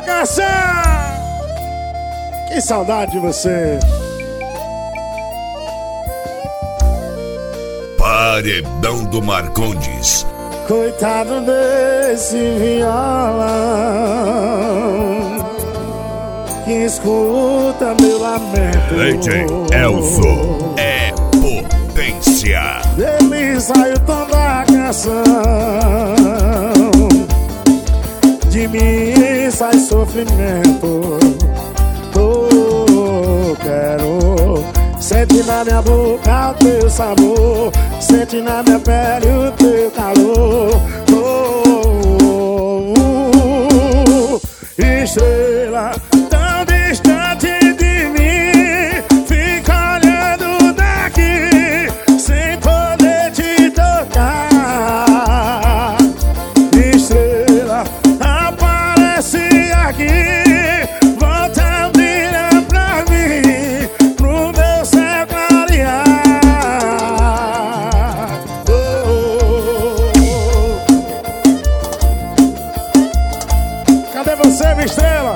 Garçom! Que saudade de você. Paredão do Marcondes. Coitado desse violão que escuta meu lamento. DJ Elzo é potência. Dele sai o tom da canção, de mim sai sofrimento. Quero sentir na minha boca o teu sabor, sentir na minha pele o teu calor. Estrela tão distante de mim, fica olhando daqui sem poder te tocar. Estrela aparece aqui, volta a brilhar pra mim, pro meu céu clarear. Cadê você, minha estrela?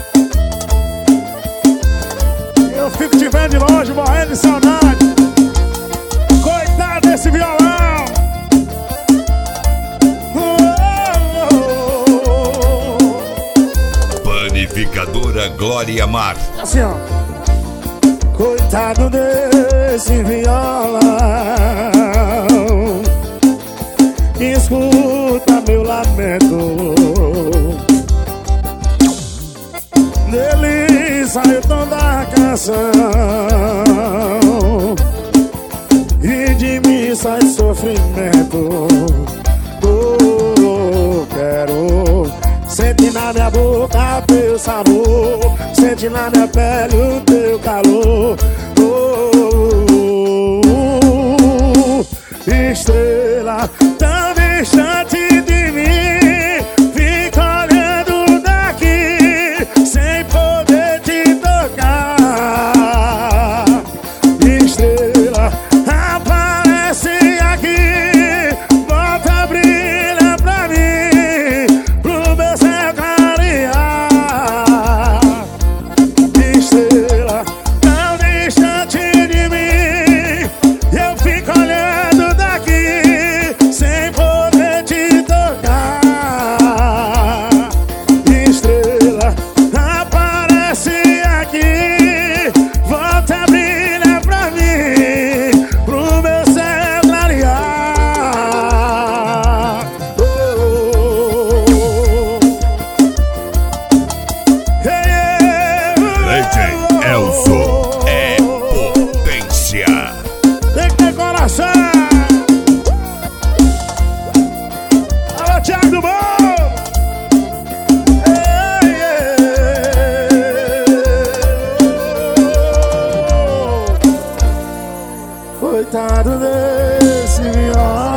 Eu fico te vendo de longe, morrendo de saudade. Coitado desse violão. Panificadora Glória Mar. Assim, ó. Coitado desse violão, escuta meu lamento. Dele sai o tom da canção, e de mim sai sofrimento. Quero sentir na minha boca o teu sabor, sentir na minha pele o teu calor. Estrela tão distante de mim, fica olhando daqui sem poder te tocar. Estrela aparece aqui, volta a brilhar pra mim, pro meu céu clarear. Estrela tão distante de mim, eu fico olhando daqui sem poder te tocar. Estrela aparece aqui, volta a brilhar pra mim, pro meu céu clarear. DJ Elzo é potência. Tem que ter coração. Alô, Thiago do Bom. Coitado desse violão